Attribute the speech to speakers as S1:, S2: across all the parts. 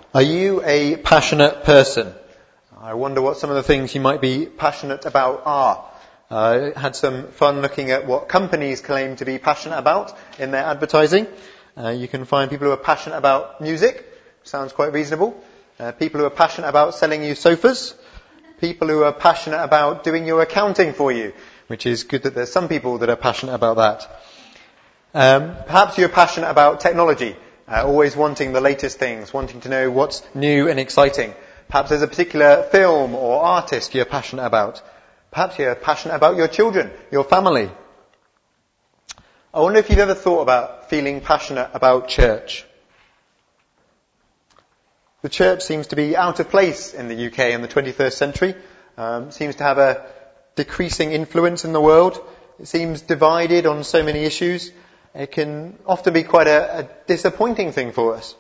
S1: Are you a passionate person? I wonder what some of the things you might be passionate about are. I had some fun looking at what companies claim to be passionate about in their advertising. You can find people who are passionate about music, sounds quite reasonable. People who are passionate about selling you sofas. People who are passionate about doing your accounting for you, which is good that there's some people that are passionate about that. Perhaps you're passionate about technology. Always wanting the latest things, wanting to know what's new and exciting. Perhaps there's a particular film or artist you're passionate about. Perhaps you're passionate about your children, your family. I wonder if you've ever thought about feeling passionate about church. The church seems to be out of place in the UK in the 21st century. Seems to have a decreasing influence in the world. It seems divided on so many issues. It can often be quite a disappointing thing for us.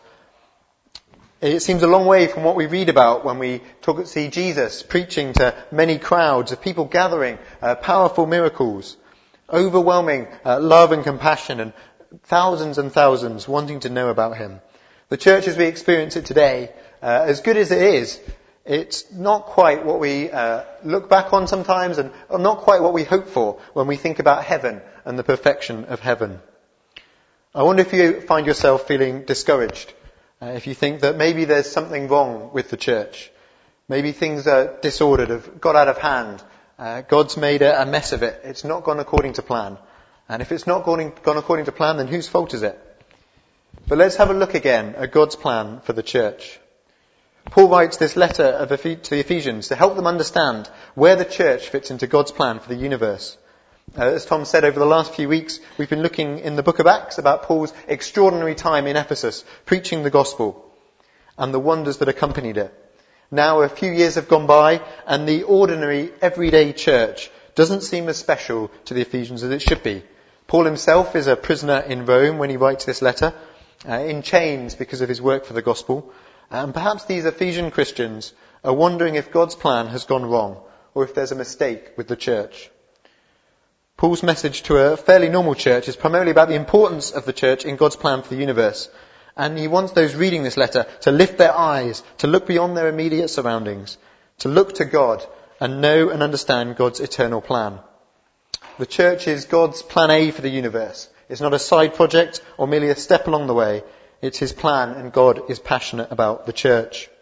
S1: It seems a long way from what we read about when we see Jesus preaching to many crowds of people gathering, powerful miracles, overwhelming love and compassion, and thousands wanting to know about him. The church as we experience it today, as good as it is, it's not quite what we look back on sometimes, and not quite what we hope for when we think about heaven and the perfection of heaven. I wonder if you find yourself feeling discouraged, if you think that maybe there's something wrong with the church. Maybe things are disordered, have got out of hand. God's made a mess of it. It's not gone according to plan. And if it's not gone according to plan, then whose fault is it? But let's have a look again at God's plan for the church. Paul writes this letter to the Ephesians to help them understand where the church fits into God's plan for the universe. As Tom said, over the last few weeks, we've been looking in the book of Acts about Paul's extraordinary time in Ephesus, preaching the gospel, and the wonders that accompanied it. Now a few years have gone by, and the ordinary, everyday church doesn't seem as special to the Ephesians as it should be. Paul himself is a prisoner in Rome when he writes this letter, in chains because of his work for the gospel. And perhaps these Ephesian Christians are wondering if God's plan has gone wrong, or if there's a mistake with the church. Paul's message to a fairly normal church is primarily about the importance of the church in God's plan for the universe. And he wants those reading this letter to lift their eyes, to look beyond their immediate surroundings, to look to God and know and understand God's eternal plan. The church is God's plan A for the universe. It's not a side project or merely a step along the way. It's his plan, and God is passionate about the church.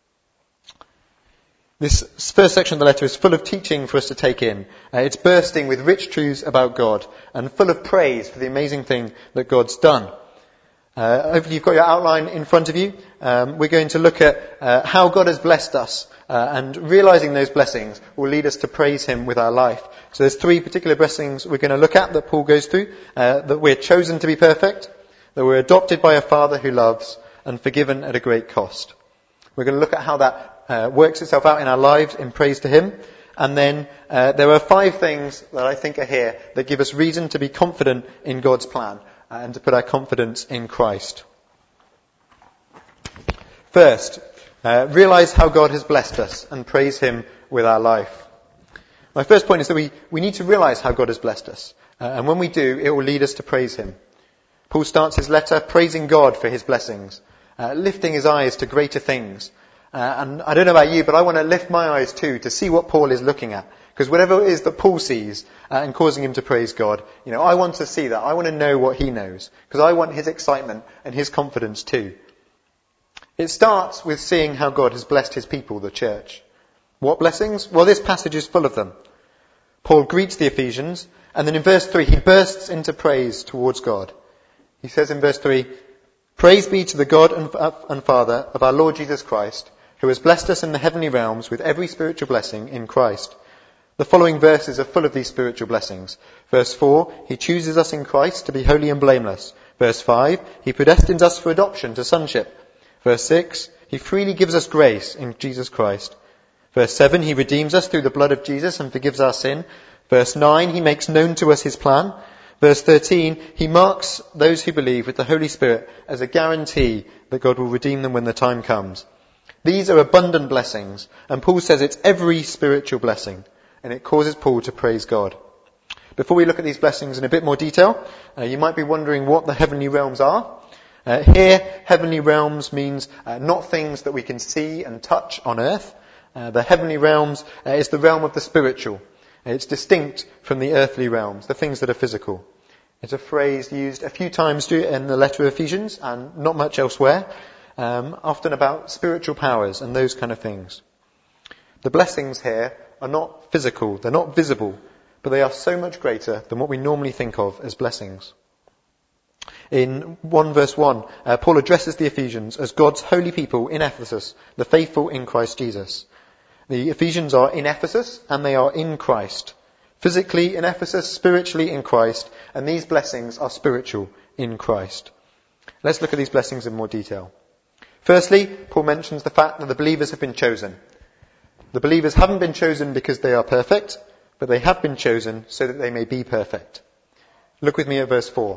S1: This first section of the letter is full of teaching for us to take in. It's bursting with rich truths about God and full of praise for the amazing thing that God's done. Hopefully you've got your outline in front of you. We're going to look at how God has blessed us, and realizing those blessings will lead us to praise him with our life. So there's three particular blessings we're going to look at that Paul goes through. That we're chosen to be perfect, that we're adopted by a Father who loves, and forgiven at a great cost. We're going to look at how that works itself out in our lives in praise to him. And then there are 5 things that I think are here that give us reason to be confident in God's plan and to put our confidence in Christ. First, realize how God has blessed us and praise him with our life. My first point is that we need to realize how God has blessed us. And when we do, it will lead us to praise him. Paul starts his letter praising God for his blessings, lifting his eyes to greater things. And I don't know about you, but I want to lift my eyes too to see what Paul is looking at. Because whatever it is that Paul sees and causing him to praise God, I want to see that. I want to know what he knows. Because I want his excitement and his confidence too. It starts with seeing how God has blessed his people, the church. What blessings? Well, this passage is full of them. Paul greets the Ephesians, and then in verse 3 he bursts into praise towards God. He says in verse 3, "Praise be to the God and Father of our Lord Jesus Christ, who has blessed us in the heavenly realms with every spiritual blessing in Christ." The following verses are full of these spiritual blessings. Verse 4, he chooses us in Christ to be holy and blameless. Verse 5, he predestines us for adoption to sonship. Verse 6, he freely gives us grace in Jesus Christ. Verse 7, he redeems us through the blood of Jesus and forgives our sin. Verse 9, he makes known to us his plan. Verse 13, he marks those who believe with the Holy Spirit as a guarantee that God will redeem them when the time comes. These are abundant blessings, and Paul says it's every spiritual blessing, and it causes Paul to praise God. Before we look at these blessings in a bit more detail, you might be wondering what the heavenly realms are. Here, heavenly realms means not things that we can see and touch on earth. The heavenly realms is the realm of the spiritual. It's distinct from the earthly realms, the things that are physical. It's a phrase used a few times in the letter of Ephesians and not much elsewhere, often about spiritual powers and those kind of things. The blessings here are not physical, they're not visible, but they are so much greater than what we normally think of as blessings. In 1 verse 1, Paul addresses the Ephesians as God's holy people in Ephesus, the faithful in Christ Jesus. The Ephesians are in Ephesus and they are in Christ. Physically in Ephesus, spiritually in Christ, and these blessings are spiritual in Christ. Let's look at these blessings in more detail. Firstly, Paul mentions the fact that the believers have been chosen. The believers haven't been chosen because they are perfect, but they have been chosen so that they may be perfect. Look with me at verse 4.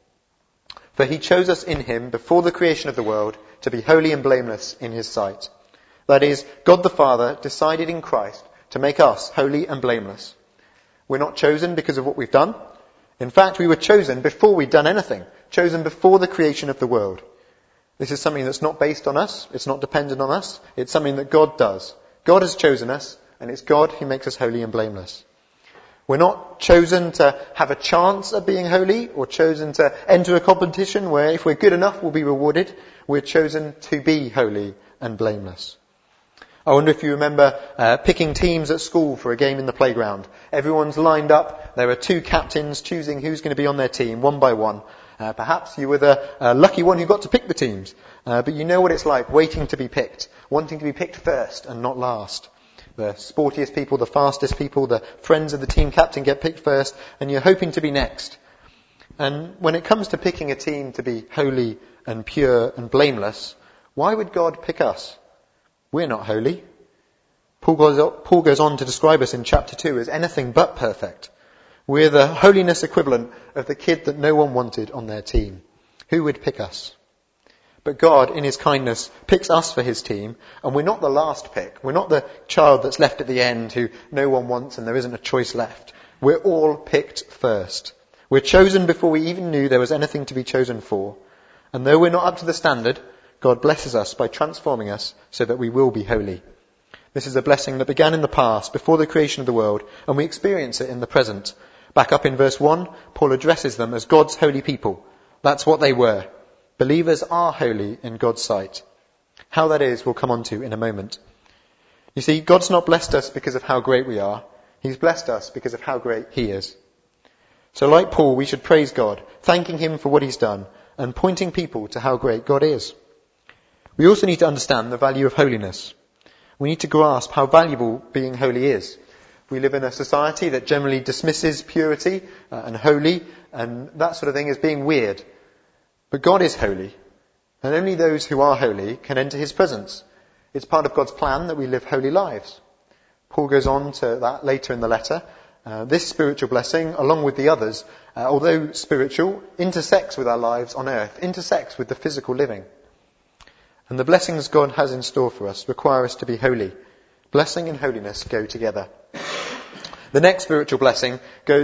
S1: For he chose us in him before the creation of the world to be holy and blameless in his sight. That is, God the Father decided in Christ to make us holy and blameless. We're not chosen because of what we've done. In fact, we were chosen before we'd done anything, chosen before the creation of the world. This is something that's not based on us, it's not dependent on us, it's something that God does. God has chosen us, and it's God who makes us holy and blameless. We're not chosen to have a chance at being holy or chosen to enter a competition where if we're good enough we'll be rewarded. We're chosen to be holy and blameless. I wonder if you remember picking teams at school for a game in the playground. Everyone's lined up. There are two captains choosing who's going to be on their team one by one. Perhaps you were the lucky one who got to pick the teams. But you know what it's like waiting to be picked, wanting to be picked first and not last. The sportiest people, the fastest people, the friends of the team captain get picked first, and you're hoping to be next. And when it comes to picking a team to be holy and pure and blameless, why would God pick us? We're not holy. Paul goes on to describe us in chapter 2 as anything but perfect. We're the holiness equivalent of the kid that no one wanted on their team. Who would pick us? But God, in his kindness, picks us for his team, and we're not the last pick. We're not the child that's left at the end who no one wants and there isn't a choice left. We're all picked first. We're chosen before we even knew there was anything to be chosen for. And though we're not up to the standard, God blesses us by transforming us so that we will be holy. This is a blessing that began in the past, before the creation of the world, and we experience it in the present. Back up in verse 1, Paul addresses them as God's holy people. That's what they were. Believers are holy in God's sight. How that is, we'll come on to in a moment. You see, God's not blessed us because of how great we are. He's blessed us because of how great he is. So like Paul, we should praise God, thanking him for what he's done, and pointing people to how great God is. We also need to understand the value of holiness. We need to grasp how valuable being holy is. We live in a society that generally dismisses purity and holy and that sort of thing as being weird. But God is holy, and only those who are holy can enter his presence. It's part of God's plan that we live holy lives. Paul goes on to that later in the letter. This spiritual blessing, along with the others, although spiritual, intersects with our lives on earth, intersects with the physical living. And the blessings God has in store for us require us to be holy. Blessing and holiness go together. The next spiritual blessing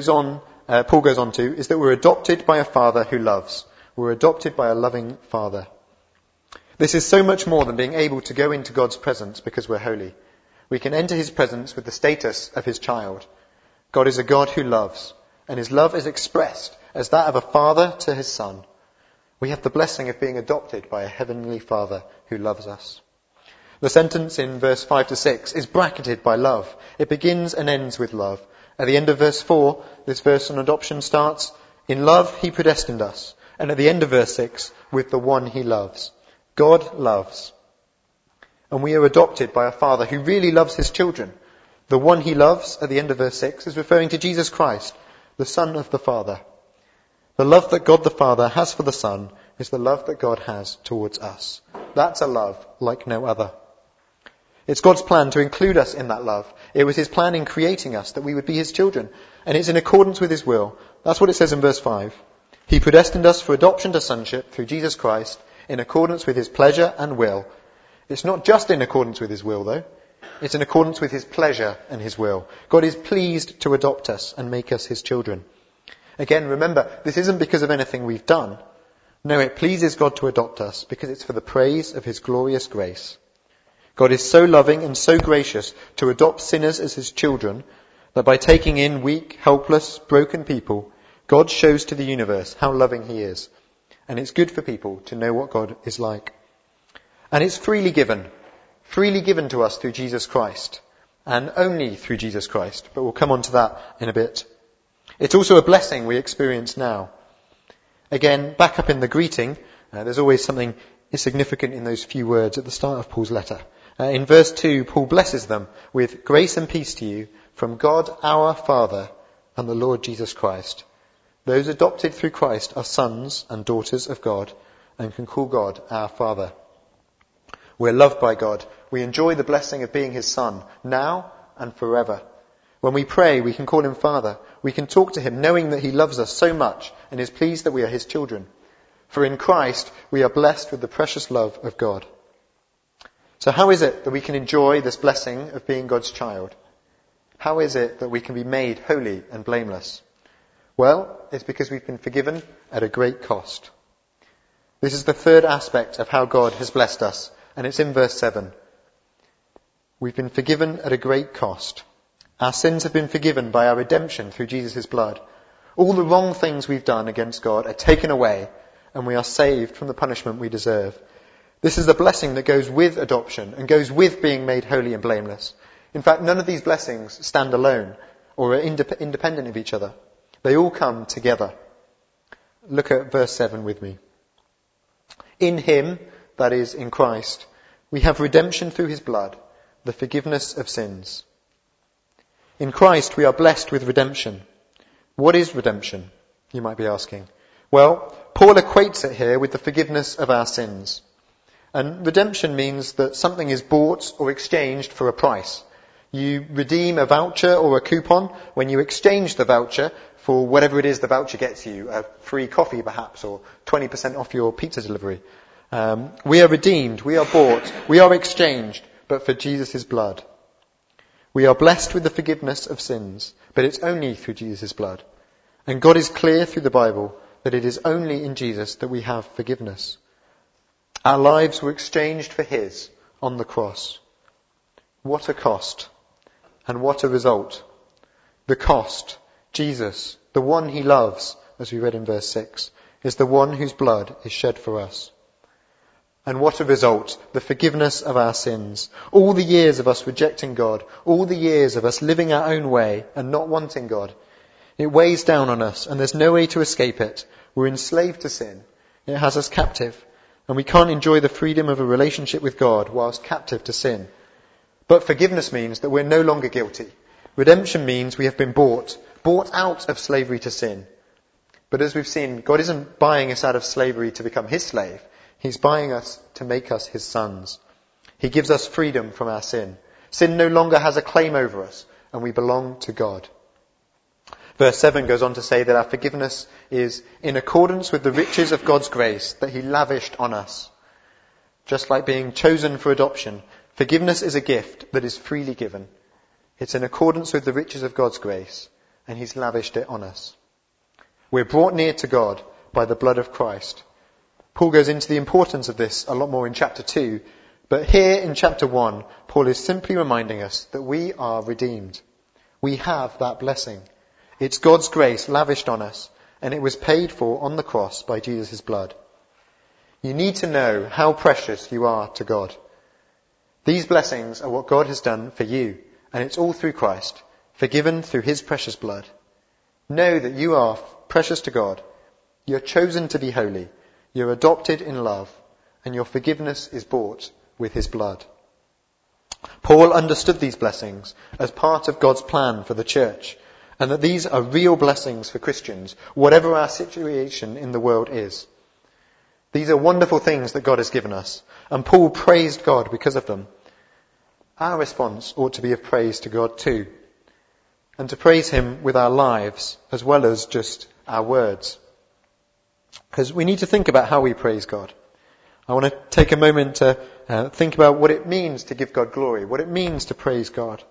S1: Paul goes on to, is that we're adopted by a Father who loves. We're adopted by a loving Father. This is so much more than being able to go into God's presence because we're holy. We can enter his presence with the status of his child. God is a God who loves, and his love is expressed as that of a father to his son. We have the blessing of being adopted by a heavenly Father who loves us. The sentence in verse 5 to 6 is bracketed by love. It begins and ends with love. At the end of verse 4, this verse on adoption starts, in love he predestined us. And at the end of verse 6, with the one he loves. God loves. And we are adopted by a Father who really loves his children. The one he loves, at the end of verse 6, is referring to Jesus Christ, the Son of the Father. The love that God the Father has for the Son is the love that God has towards us. That's a love like no other. It's God's plan to include us in that love. It was his plan in creating us that we would be his children. And it's in accordance with his will. That's what it says in verse 5. He predestined us for adoption to sonship through Jesus Christ in accordance with his pleasure and will. It's not just in accordance with his will, though. It's in accordance with his pleasure and his will. God is pleased to adopt us and make us his children. Again, remember, this isn't because of anything we've done. No, it pleases God to adopt us because it's for the praise of his glorious grace. God is so loving and so gracious to adopt sinners as his children that by taking in weak, helpless, broken people, God shows to the universe how loving he is. And it's good for people to know what God is like. And it's freely given to us through Jesus Christ, and only through Jesus Christ. But we'll come on to that in a bit. It's also a blessing we experience now. Again, back up in the greeting, there's always something significant in those few words at the start of Paul's letter. In verse 2, Paul blesses them with grace and peace to you from God our Father and the Lord Jesus Christ. Those adopted through Christ are sons and daughters of God and can call God our Father. We're loved by God. We enjoy the blessing of being his son now and forever. When we pray, we can call him Father. We can talk to him knowing that he loves us so much and is pleased that we are his children. For in Christ, we are blessed with the precious love of God. So how is it that we can enjoy this blessing of being God's child? How is it that we can be made holy and blameless? Well, it's because we've been forgiven at a great cost. This is the third aspect of how God has blessed us, and it's in verse 7. We've been forgiven at a great cost. Our sins have been forgiven by our redemption through Jesus' blood. All the wrong things we've done against God are taken away, and we are saved from the punishment we deserve. This is the blessing that goes with adoption and goes with being made holy and blameless. In fact, none of these blessings stand alone or are independent of each other. They all come together. Look at verse 7 with me. In him, that is, in Christ, we have redemption through his blood, the forgiveness of sins. In Christ, we are blessed with redemption. What is redemption? You might be asking. Well, Paul equates it here with the forgiveness of our sins. And redemption means that something is bought or exchanged for a price. You redeem a voucher or a coupon when you exchange the voucher for whatever it is the voucher gets you, a free coffee perhaps, or 20% off your pizza delivery. We are redeemed, we are bought, we are exchanged, but for Jesus' blood. We are blessed with the forgiveness of sins, but it's only through Jesus' blood. And God is clear through the Bible that it is only in Jesus that we have forgiveness. Our lives were exchanged for his on the cross. What a cost, and what a result. The cost, Jesus, the one he loves, as we read in verse 6, is the one whose blood is shed for us. And what a result, the forgiveness of our sins. All the years of us rejecting God, all the years of us living our own way and not wanting God. It weighs down on us and there's no way to escape it. We're enslaved to sin. It has us captive. And we can't enjoy the freedom of a relationship with God whilst captive to sin. But forgiveness means that we're no longer guilty. Redemption means we have been bought out of slavery to sin. But as we've seen, God isn't buying us out of slavery to become his slave. He's buying us to make us his sons. He gives us freedom from our sin. Sin no longer has a claim over us, and we belong to God. Verse 7 goes on to say that our forgiveness is in accordance with the riches of God's grace that he lavished on us. Just like being chosen for adoption, forgiveness is a gift that is freely given. It's in accordance with the riches of God's grace, and he's lavished it on us. We're brought near to God by the blood of Christ. Paul goes into the importance of this a lot more in chapter 2, but here in chapter 1, Paul is simply reminding us that we are redeemed. We have that blessing. It's God's grace lavished on us, and it was paid for on the cross by Jesus' blood. You need to know how precious you are to God. These blessings are what God has done for you, and it's all through Christ, forgiven through his precious blood. Know that you are precious to God. You're chosen to be holy. You're adopted in love, and your forgiveness is bought with his blood. Paul understood these blessings as part of God's plan for the church, and that these are real blessings for Christians, whatever our situation in the world is. These are wonderful things that God has given us, and Paul praised God because of them. Our response ought to be of praise to God too, and to praise him with our lives as well as just our words. Because we need to think about how we praise God. I want to take a moment to think about what it means to give God glory, what it means to praise God.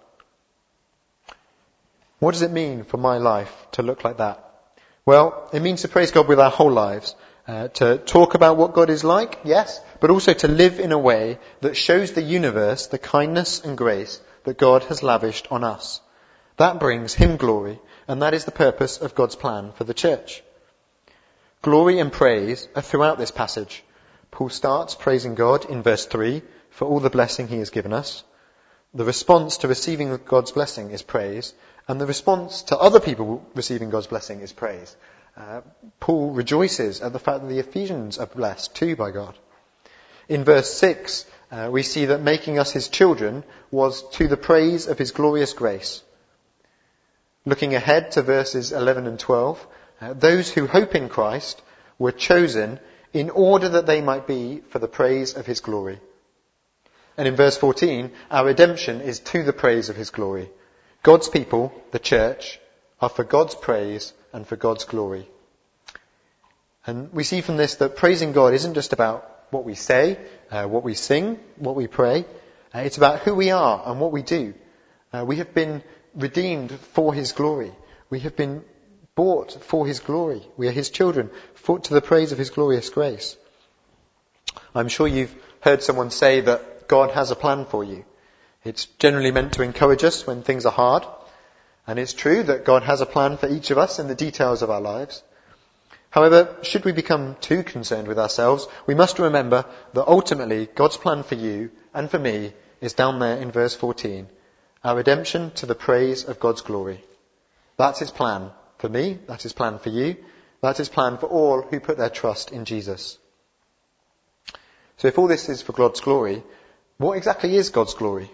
S1: What does it mean for my life to look like that? Well, it means to praise God with our whole lives. to talk about what God is like, yes, but also to live in a way that shows the universe the kindness and grace that God has lavished on us. That brings him glory, and that is the purpose of God's plan for the church. Glory and praise are throughout this passage. Paul starts praising God in verse 3 for all the blessing he has given us. The response to receiving God's blessing is praise, and the response to other people receiving God's blessing is praise. Paul rejoices at the fact that the Ephesians are blessed too by God. In verse 6, we see that making us his children was to the praise of his glorious grace. Looking ahead to verses 11 and 12, those who hope in Christ were chosen in order that they might be for the praise of his glory. And in verse 14, our redemption is to the praise of his glory. God's people, the church, are for God's praise and for God's glory. And we see from this that praising God isn't just about what we say, what we sing, what we pray. It's about who we are and what we do. We have been redeemed for his glory. We have been bought for his glory. We are his children, to the praise of his glorious grace. I'm sure you've heard someone say that God has a plan for you. It's generally meant to encourage us when things are hard. And it's true that God has a plan for each of us in the details of our lives. However, should we become too concerned with ourselves, we must remember that ultimately God's plan for you and for me is down there in verse 14. Our redemption to the praise of God's glory. That's his plan for me, that's his plan for you, that's his plan for all who put their trust in Jesus. So if all this is for God's glory, what exactly is God's glory?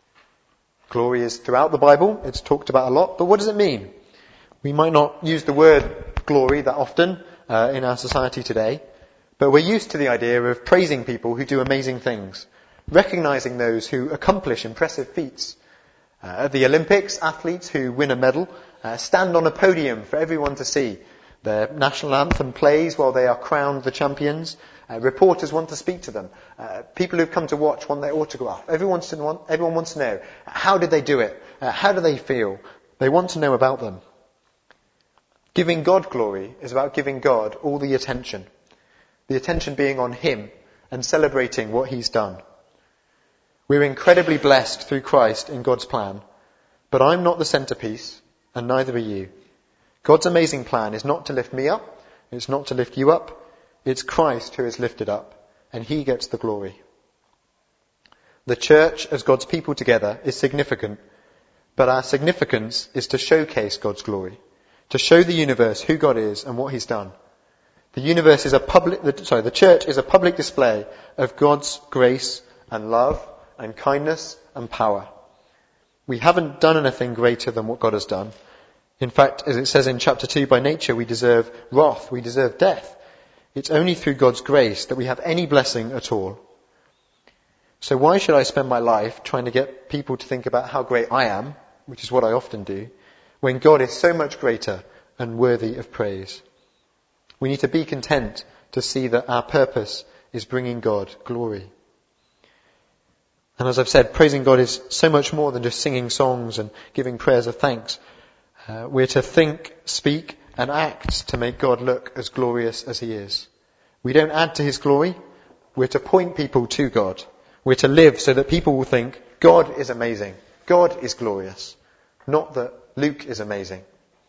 S1: Glory is throughout the Bible, it's talked about a lot, but what does it mean? We might not use the word glory that often in our society today, but we're used to the idea of praising people who do amazing things, recognizing those who accomplish impressive feats. At the Olympics, athletes who win a medal stand on a podium for everyone to see. Their national anthem plays while they are crowned the champions. Reporters want to speak to them. People who've come to watch want their autograph. Everyone wants to know, how did they do it? How do they feel? They want to know about them. Giving God glory is about giving God all the attention being on him and celebrating what he's done. We're incredibly blessed through Christ in God's plan, but I'm not the centerpiece, and neither are you. God's amazing plan is not to lift me up, it's not to lift you up, it's Christ who is lifted up, and he gets the glory. The church as God's people together is significant, but our significance is to showcase God's glory, to show the universe who God is and what he's done. The church is a public display of God's grace and love and kindness and power. We haven't done anything greater than what God has done. In fact, as it says in chapter 2, by nature we deserve wrath, we deserve death. It's only through God's grace that we have any blessing at all. So why should I spend my life trying to get people to think about how great I am, which is what I often do, when God is so much greater and worthy of praise? We need to be content to see that our purpose is bringing God glory. And as I've said, praising God is so much more than just singing songs and giving prayers of thanks. We're to think, speak, and act to make God look as glorious as he is. We don't add to his glory. We're to point people to God. We're to live so that people will think, God is amazing. God is glorious. Not that Luke is amazing.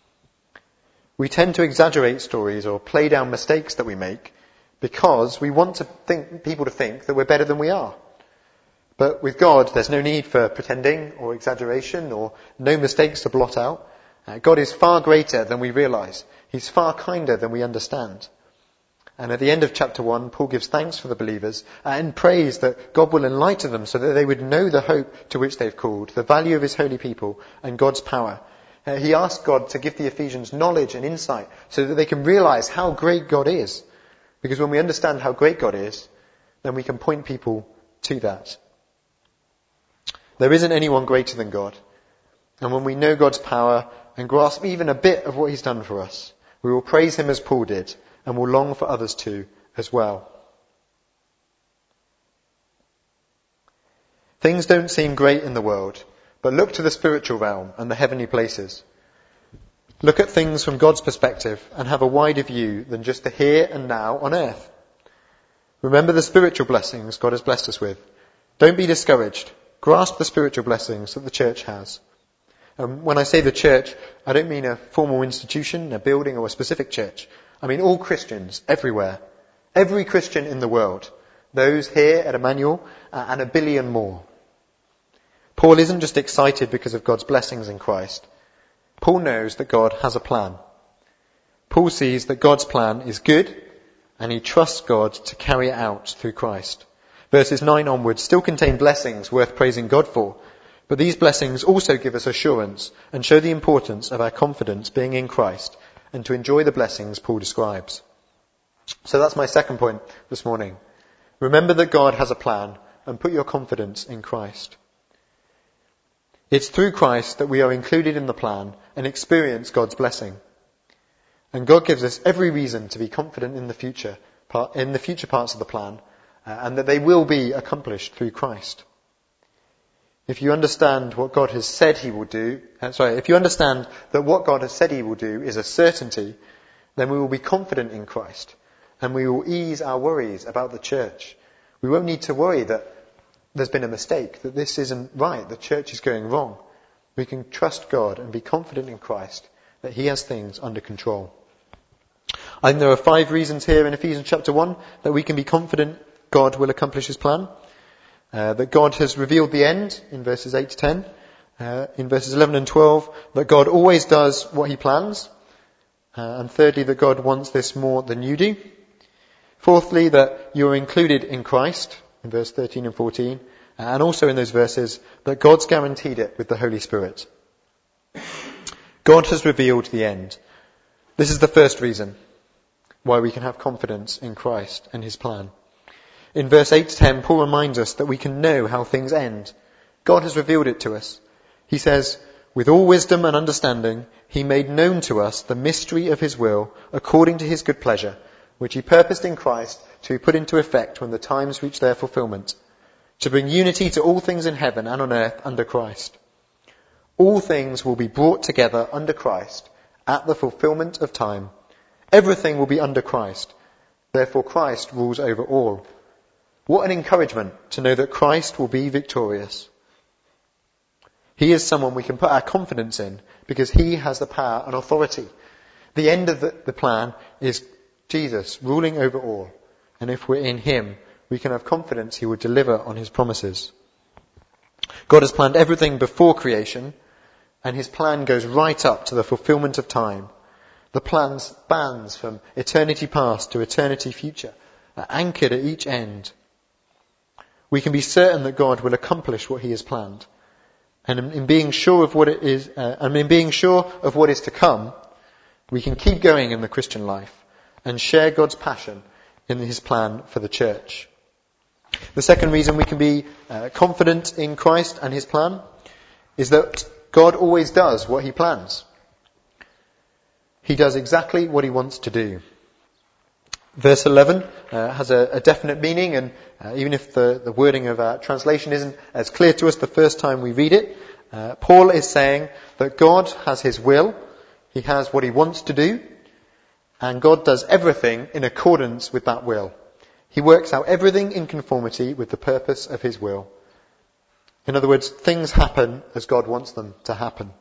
S1: We tend to exaggerate stories or play down mistakes that we make because we want people to think that we're better than we are. But with God, there's no need for pretending or exaggeration or no mistakes to blot out. God is far greater than we realize. He's far kinder than we understand. And at the end of chapter 1, Paul gives thanks for the believers and prays that God will enlighten them so that they would know the hope to which they've called, the value of his holy people and God's power. He asked God to give the Ephesians knowledge and insight so that they can realize how great God is. Because when we understand how great God is, then we can point people to that. There isn't anyone greater than God. And when we know God's power and grasp even a bit of what he's done for us, we will praise him as Paul did and will long for others to as well. Things don't seem great in the world, but look to the spiritual realm and the heavenly places. Look at things from God's perspective and have a wider view than just the here and now on earth. Remember the spiritual blessings God has blessed us with. Don't be discouraged. Grasp the spiritual blessings that the church has. When I say the church, I don't mean a formal institution, a building or a specific church. I mean all Christians, everywhere. Every Christian in the world. Those here at Emmanuel and a billion more. Paul isn't just excited because of God's blessings in Christ. Paul knows that God has a plan. Paul sees that God's plan is good and he trusts God to carry it out through Christ. Verses 9 onwards still contain blessings worth praising God for, but these blessings also give us assurance and show the importance of our confidence being in Christ and to enjoy the blessings Paul describes. So that's my second point this morning. Remember that God has a plan and put your confidence in Christ. It's through Christ that we are included in the plan and experience God's blessing. And God gives us every reason to be confident in the future parts of the plan, and that they will be accomplished through Christ. If you understand what God has said he will do, if you understand that what God has said he will do is a certainty, then we will be confident in Christ, and we will ease our worries about the church. We won't need to worry that there's been a mistake, that this isn't right, the church is going wrong. We can trust God and be confident in Christ that he has things under control. I think there are 5 reasons here in Ephesians chapter 1 that we can be confident God will accomplish his plan. That God has revealed the end in verses 8 to 10. In verses 11 and 12, that God always does what he plans. And thirdly, that God wants this more than you do. Fourthly, that you are included in Christ, in verse 13 and 14. And also in those verses, that God's guaranteed it with the Holy Spirit. God has revealed the end. This is the first reason why we can have confidence in Christ and his plan. In verse 8 to 10, Paul reminds us that we can know how things end. God has revealed it to us. He says, with all wisdom and understanding, he made known to us the mystery of his will according to his good pleasure, which he purposed in Christ to be put into effect when the times reach their fulfillment, to bring unity to all things in heaven and on earth under Christ. All things will be brought together under Christ at the fulfillment of time. Everything will be under Christ. Therefore Christ rules over all. What an encouragement to know that Christ will be victorious. He is someone we can put our confidence in because he has the power and authority. The end of the plan is Jesus ruling over all. And if we're in him, we can have confidence he will deliver on his promises. God has planned everything before creation, and his plan goes right up to the fulfillment of time. The plan spans from eternity past to eternity future, anchored at each end. We can be certain that God will accomplish what he has planned. And in being sure of what it is, in being sure of what is to come, we can keep going in the Christian life and share God's passion in his plan for the church. The second reason we can be confident in Christ and his plan is that God always does what he plans. He does exactly what he wants to do. Verse 11 has a definite meaning, and even if the wording of our translation isn't as clear to us the first time we read it, Paul is saying that God has his will, he has what he wants to do, and God does everything in accordance with that will. He works out everything in conformity with the purpose of his will. In other words, things happen as God wants them to happen.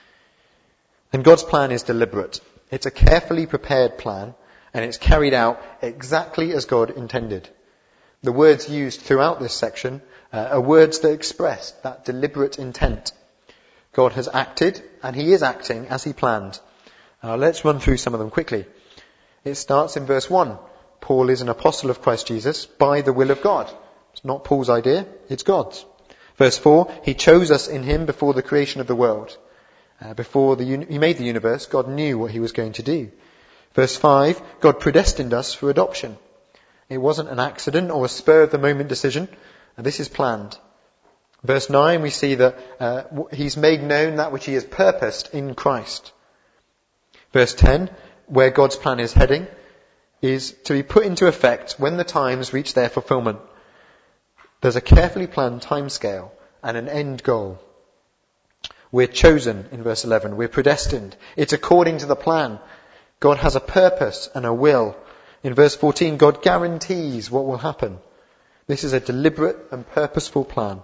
S1: And God's plan is deliberate. It's a carefully prepared plan, and it's carried out exactly as God intended. The words used throughout this section are words that express that deliberate intent. God has acted, and he is acting as he planned. Let's run through some of them quickly. It starts in verse 1. Paul is an apostle of Christ Jesus by the will of God. It's not Paul's idea, it's God's. Verse 4, he chose us in him before the creation of the world. Before he made the universe, God knew what he was going to do. Verse 5, God predestined us for adoption. It wasn't an accident or a spur-of-the-moment decision. This is planned. Verse 9, we see that he's made known that which he has purposed in Christ. Verse 10, where God's plan is heading, is to be put into effect when the times reach their fulfillment. There's a carefully planned timescale and an end goal. We're chosen in verse 11. We're predestined. It's according to the plan. God has a purpose and a will. In verse 14, God guarantees what will happen. This is a deliberate and purposeful plan.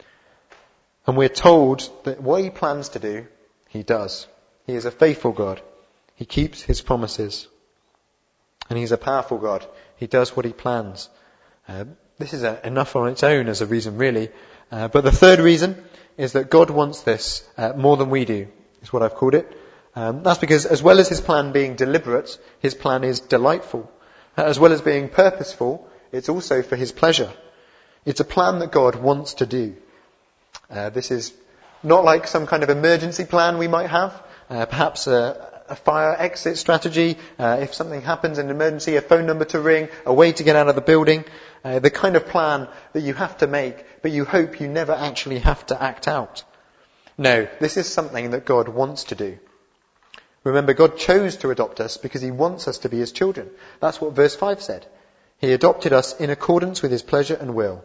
S1: And we're told that what he plans to do, he does. He is a faithful God. He keeps his promises. And he's a powerful God. He does what he plans. This is enough on its own as a reason, really. But the third reason is that God wants this more than we do, is what I've called it. That's because as well as his plan being deliberate, his plan is delightful. As well as being purposeful, it's also for his pleasure. It's a plan that God wants to do. This is not like some kind of emergency plan we might have. Perhaps a fire exit strategy. If something happens in an emergency, a phone number to ring, a way to get out of the building. The kind of plan that you have to make, but you hope you never actually have to act out. No, this is something that God wants to do. Remember, God chose to adopt us because he wants us to be his children. That's what verse 5 said. He adopted us in accordance with his pleasure and will.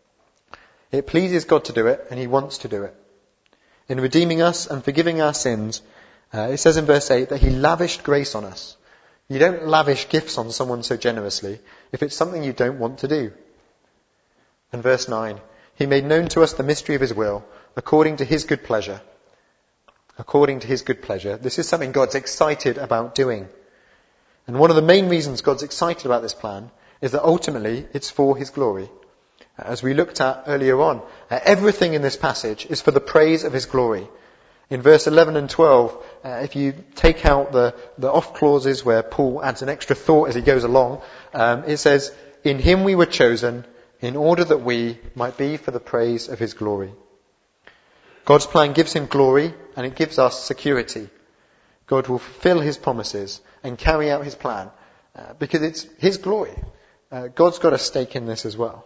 S1: It pleases God to do it, and he wants to do it. In redeeming us and forgiving our sins, it says in verse 8 that he lavished grace on us. You don't lavish gifts on someone so generously if it's something you don't want to do. And verse 9, he made known to us the mystery of his will, according to his good pleasure. According to his good pleasure. This is something God's excited about doing. And one of the main reasons God's excited about this plan is that ultimately it's for his glory. As we looked at earlier on, everything in this passage is for the praise of his glory. In verse 11 and 12, if you take out the off clauses where Paul adds an extra thought as he goes along, it says, in him we were chosen in order that we might be for the praise of his glory. God's plan gives him glory and it gives us security. God will fulfill his promises and carry out his plan because it's his glory. God's got a stake in this as well.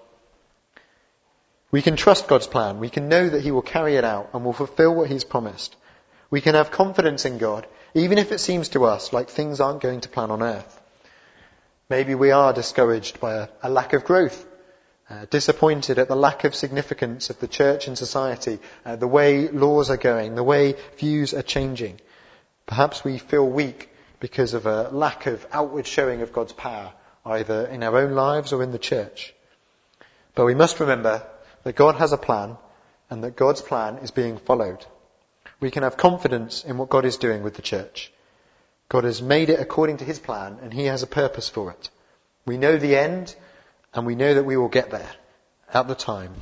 S1: We can trust God's plan. We can know that he will carry it out and will fulfill what he's promised. We can have confidence in God, even if it seems to us like things aren't going to plan on earth. Maybe we are discouraged by a lack of growth, disappointed at the lack of significance of the church and society, the way laws are going, the way views are changing. Perhaps we feel weak because of a lack of outward showing of God's power, either in our own lives or in the church. But we must remember that God has a plan and that God's plan is being followed. We can have confidence in what God is doing with the church. God has made it according to his plan and he has a purpose for it. We know the end and we know that we will get there at the time.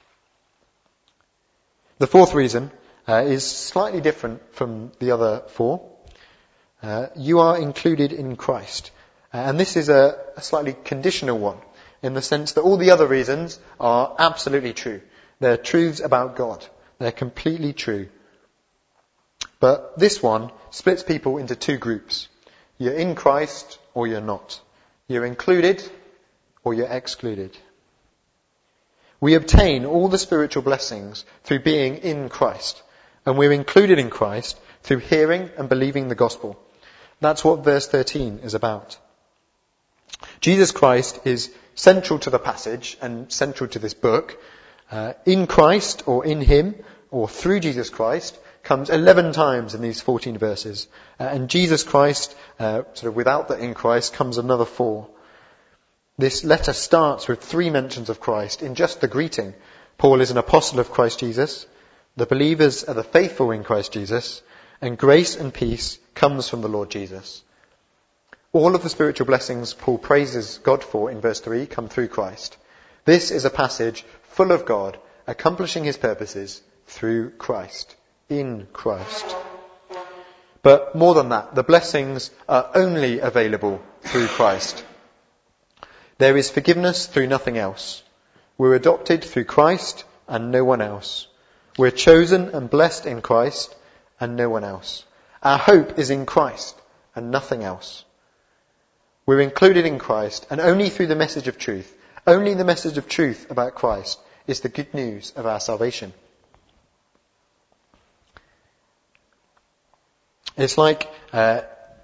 S1: The fourth reason is slightly different from the other four. You are included in Christ. And this is a slightly conditional one, in the sense that all the other reasons are absolutely true. They're truths about God. They're completely true. But this one splits people into two groups. You're in Christ or you're not. You're included or you're excluded. We obtain all the spiritual blessings through being in Christ. And we're included in Christ through hearing and believing the gospel. That's what verse 13 is about. Jesus Christ is central to the passage and central to this book. In Christ or in him or through Jesus Christ comes 11 times in these 14 verses. And Jesus Christ, sort of without the in Christ, comes another 4. This letter starts with 3 mentions of Christ in just the greeting. Paul is an apostle of Christ Jesus. The believers are the faithful in Christ Jesus. And grace and peace comes from the Lord Jesus. All of the spiritual blessings Paul praises God for in verse 3 come through Christ. This is a passage full of God accomplishing his purposes through Christ, in Christ. But more than that, the blessings are only available through Christ. There is forgiveness through nothing else. We're adopted through Christ and no one else. We're chosen and blessed in Christ and no one else. Our hope is in Christ and nothing else. We're included in Christ, and only through the message of truth, only the message of truth about Christ is the good news of our salvation. It's like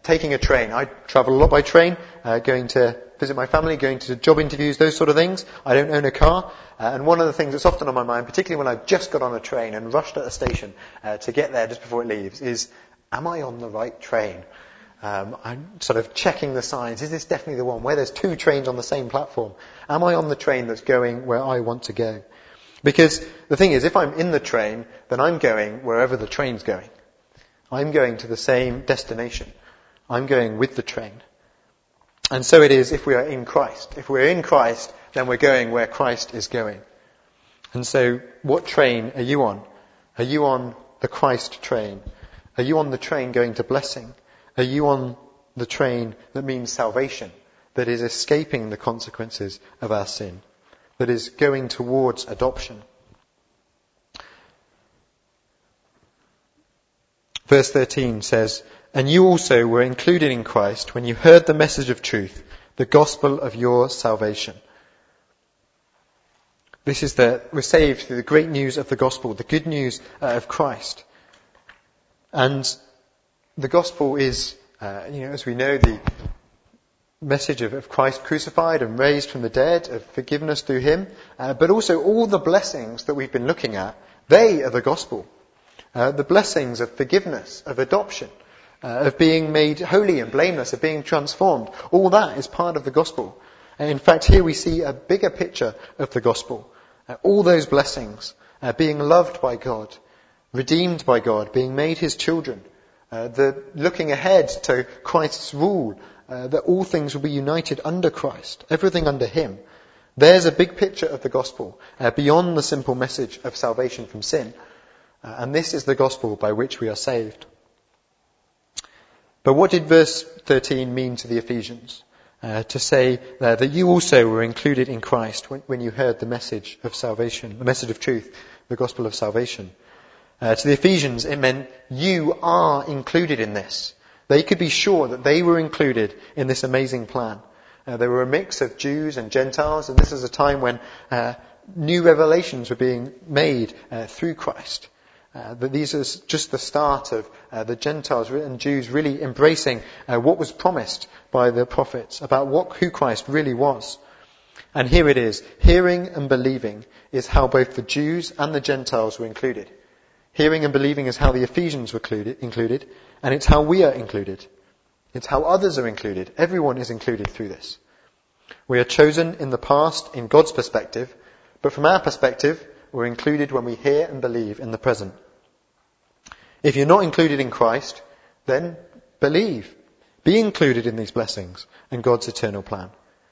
S1: taking a train. I travel a lot by train, going to visit my family, going to job interviews, those sort of things. I don't own a car. And one of the things that's often on my mind, particularly when I've just got on a train and rushed at a station to get there just before it leaves, is, am I on the right train? I'm sort of checking the signs. Is this definitely the one? Where there's 2 trains on the same platform? Am I on the train that's going where I want to go? Because the thing is, if I'm in the train, then I'm going wherever the train's going. I'm going to the same destination. I'm going with the train. And so it is if we are in Christ. If we're in Christ, then we're going where Christ is going. And so, what train are you on? Are you on the Christ train? Are you on the train going to blessing? Are you on the train that means salvation, that is escaping the consequences of our sin, that is going towards adoption? Verse 13 says, "And you also were included in Christ when you heard the message of truth, the gospel of your salvation." This is we're saved through the great news of the gospel, the good news of Christ. And the gospel is, as we know, the message of Christ crucified and raised from the dead, of forgiveness through him, but also all the blessings that we've been looking at, they are the gospel. The blessings of forgiveness, of adoption, of being made holy and blameless, of being transformed, all that is part of the gospel. And in fact, here we see a bigger picture of the gospel. All those blessings, being loved by God, redeemed by God, being made his children, the looking ahead to Christ's rule, that all things will be united under Christ, everything under him. There's a big picture of the gospel, beyond the simple message of salvation from sin. And this is the gospel by which we are saved. But what did verse 13 mean to the Ephesians? To say that you also were included in Christ when you heard the message of salvation, the message of truth, the gospel of salvation. To the Ephesians, it meant you are included in this. They could be sure that they were included in this amazing plan. They were a mix of Jews and Gentiles, and this is a time when new revelations were being made through Christ. That these are just the start of the Gentiles and Jews really embracing what was promised by the prophets about who Christ really was. And here it is. Hearing and believing is how both the Jews and the Gentiles were included. Hearing and believing is how the Ephesians were included, and it's how we are included. It's how others are included. Everyone is included through this. We are chosen in the past in God's perspective, but from our perspective, we're included when we hear and believe in the present. If you're not included in Christ, then believe. Be included in these blessings and God's eternal plan.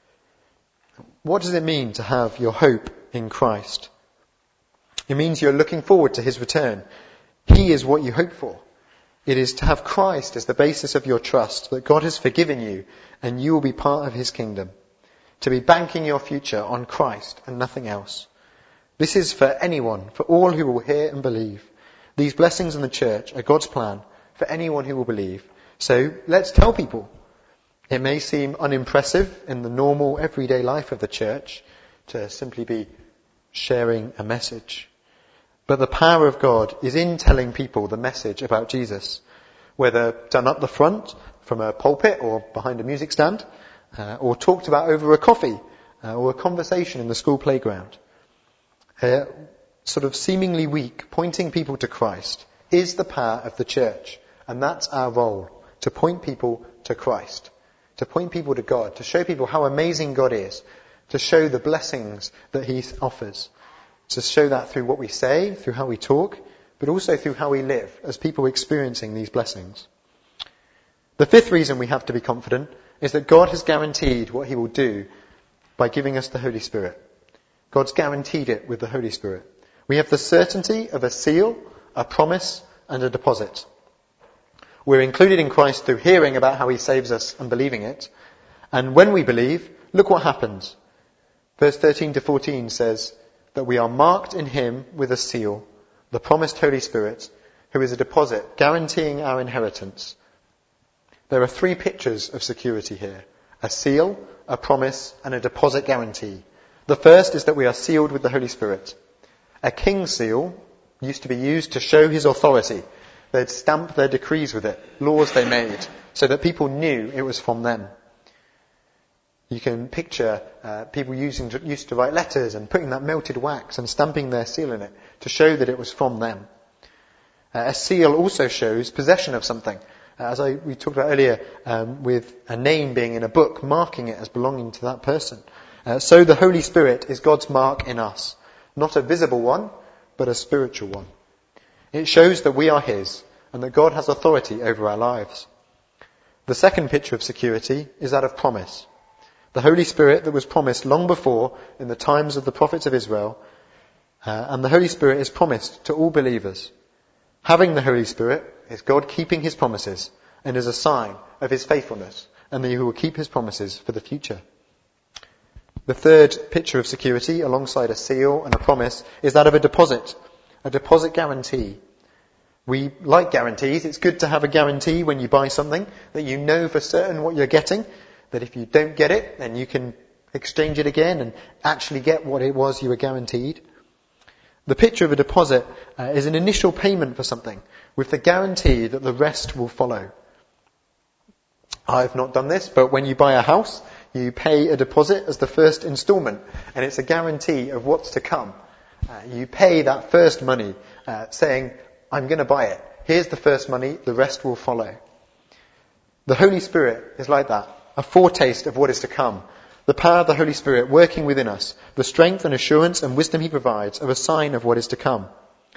S1: What does it mean to have your hope in Christ? It means you're looking forward to his return. He is what you hope for. It is to have Christ as the basis of your trust, that God has forgiven you and you will be part of his kingdom. To be banking your future on Christ and nothing else. This is for anyone, for all who will hear and believe. These blessings in the church are God's plan for anyone who will believe. So let's tell people. It may seem unimpressive in the normal everyday life of the church to simply be sharing a message. But the power of God is in telling people the message about Jesus, whether done up the front from a pulpit or behind a music stand, or talked about over a coffee or a conversation in the school playground. Sort of seemingly weak, pointing people to Christ is the power of the church. And that's our role, to point people to Christ, to point people to God, to show people how amazing God is, to show the blessings that he offers, to show that through what we say, through how we talk, but also through how we live as people experiencing these blessings. The fifth reason we have to be confident is that God has guaranteed what he will do by giving us the Holy Spirit. God's guaranteed it with the Holy Spirit. We have the certainty of a seal, a promise, and a deposit. We're included in Christ through hearing about how he saves us and believing it. And when we believe, look what happens. Verse 13 to 14 says that we are marked in him with a seal, the promised Holy Spirit, who is a deposit guaranteeing our inheritance. There are 3 pictures of security here. A seal, a promise, and a deposit guarantee. The first is that we are sealed with the Holy Spirit. A king's seal used to be used to show his authority. They'd stamp their decrees with it, laws they made, so that people knew it was from them. You can picture people used to write letters and putting that melted wax and stamping their seal in it to show that it was from them. A seal also shows possession of something. As we talked about earlier, with a name being in a book, marking it as belonging to that person. So the Holy Spirit is God's mark in us. Not a visible one, but a spiritual one. It shows that we are His and that God has authority over our lives. The second picture of security is that of promise. The Holy Spirit that was promised long before in the times of the prophets of Israel, and the Holy Spirit is promised to all believers. Having the Holy Spirit is God keeping His promises and is a sign of His faithfulness and that He will keep His promises for the future. The third picture of security, alongside a seal and a promise, is that of a deposit guarantee. We like guarantees. It's good to have a guarantee when you buy something, that you know for certain what you're getting, that if you don't get it, then you can exchange it again and actually get what it was you were guaranteed. The picture of a deposit is an initial payment for something, with the guarantee that the rest will follow. I've not done this, but when you buy a house, you pay a deposit as the first instalment, and it's a guarantee of what's to come. You pay that first money, saying, I'm going to buy it. Here's the first money, the rest will follow. The Holy Spirit is like that, a foretaste of what is to come. The power of the Holy Spirit working within us, the strength and assurance and wisdom He provides are a sign of what is to come.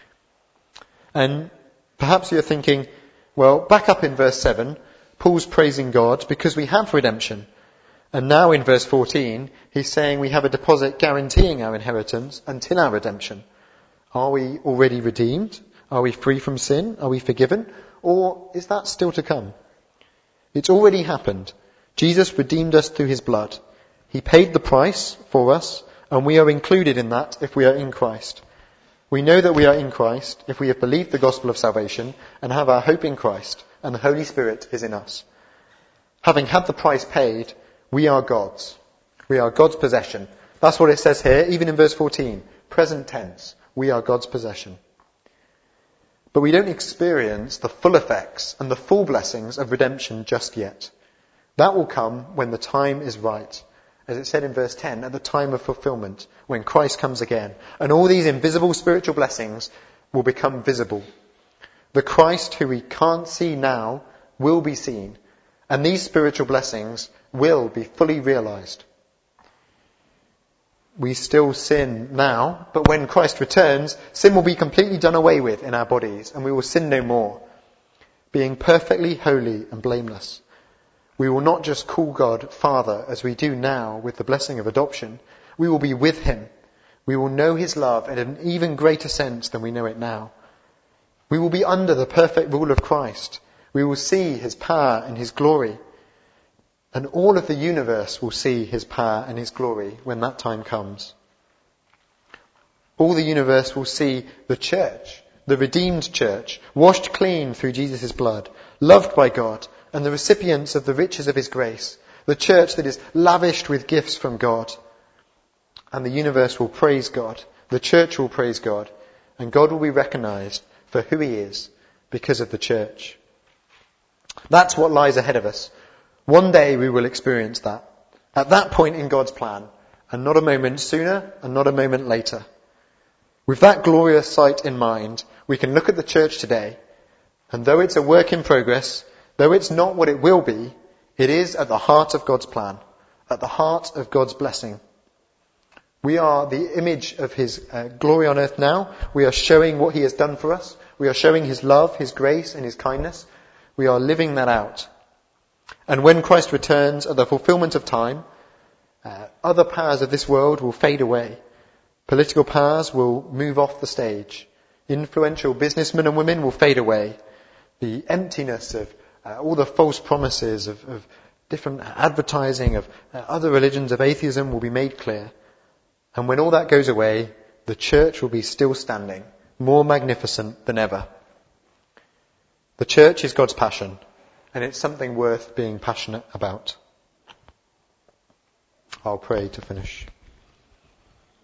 S1: And perhaps you're thinking, well, back up in verse 7, Paul's praising God because we have redemption. And now in verse 14, he's saying we have a deposit guaranteeing our inheritance until our redemption. Are we already redeemed? Are we free from sin? Are we forgiven? Or is that still to come? It's already happened. Jesus redeemed us through His blood. He paid the price for us, and we are included in that if we are in Christ. We know that we are in Christ if we have believed the gospel of salvation and have our hope in Christ, and the Holy Spirit is in us. Having had the price paid, we are God's. We are God's possession. That's what it says here, even in verse 14. Present tense. We are God's possession. But we don't experience the full effects and the full blessings of redemption just yet. That will come when the time is right. As it said in verse 10, at the time of fulfillment, when Christ comes again. And all these invisible spiritual blessings will become visible. The Christ who we can't see now will be seen. And these spiritual blessings will be fully realized. We still sin now, but when Christ returns, sin will be completely done away with in our bodies, and we will sin no more, being perfectly holy and blameless. We will not just call God Father as we do now with the blessing of adoption. We will be with Him. We will know His love in an even greater sense than we know it now. We will be under the perfect rule of Christ. We will see His power and His glory. And all of the universe will see His power and His glory when that time comes. All the universe will see the church, the redeemed church, washed clean through Jesus' blood, loved by God, and the recipients of the riches of His grace, the church that is lavished with gifts from God. And the universe will praise God, the church will praise God, and God will be recognized for who He is because of the church. That's what lies ahead of us. One day we will experience that, at that point in God's plan, and not a moment sooner and not a moment later. With that glorious sight in mind, we can look at the church today, and though it's a work in progress, though it's not what it will be, it is at the heart of God's plan, at the heart of God's blessing. We are the image of His glory on earth now. We are showing what He has done for us. We are showing His love, His grace, and His kindness. We are living that out. And when Christ returns at the fulfillment of time, other powers of this world will fade away. Political powers will move off the stage. Influential businessmen and women will fade away. The emptiness of all the false promises of different advertising of other religions, of atheism, will be made clear. And when all that goes away, the church will be still standing, more magnificent than ever. The church is God's passion, and it's something worth being passionate about. I'll pray to finish.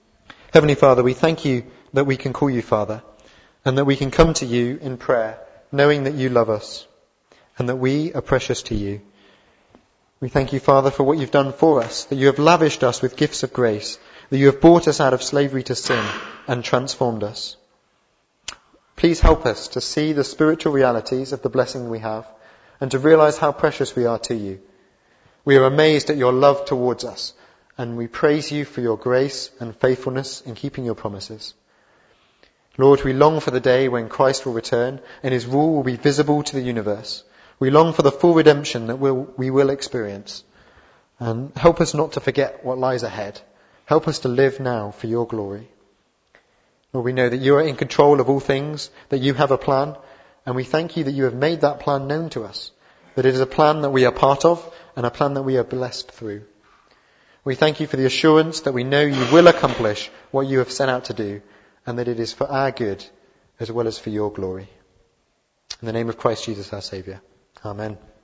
S1: Heavenly Father, we thank You that we can call You Father, and that we can come to You in prayer, knowing that you love us and that we are precious to you. We thank you, Father, for what you've done for us, that you have lavished us with gifts of grace, that you have brought us out of slavery to sin and transformed us. Please help us to see the spiritual realities of the blessing we have and to realize how precious we are to you. We are amazed at your love towards us, and we praise you for your grace and faithfulness in keeping your promises. Lord, we long for the day when Christ will return and his rule will be visible to the universe. We long for the full redemption that we will experience. And help us not to forget what lies ahead. Help us to live now for your glory. Lord, we know that you are in control of all things, that you have a plan, and we thank you that you have made that plan known to us, that it is a plan that we are part of and a plan that we are blessed through. We thank you for the assurance that we know you will accomplish what you have set out to do, and that it is for our good as well as for your glory. In the name of Christ Jesus our Saviour. Amen.